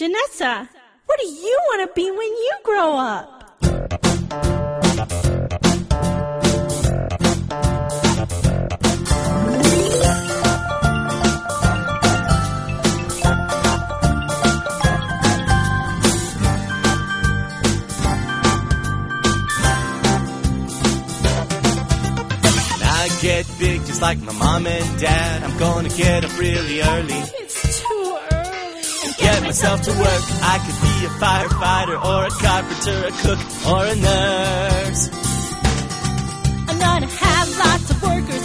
Janessa, what do you want to be when you grow up? Get big just like my mom and dad. I'm gonna get up really early. It's too early. Get myself to work. I could be a firefighter or a carpenter, a cook or a nurse. I'm gonna have lots of workers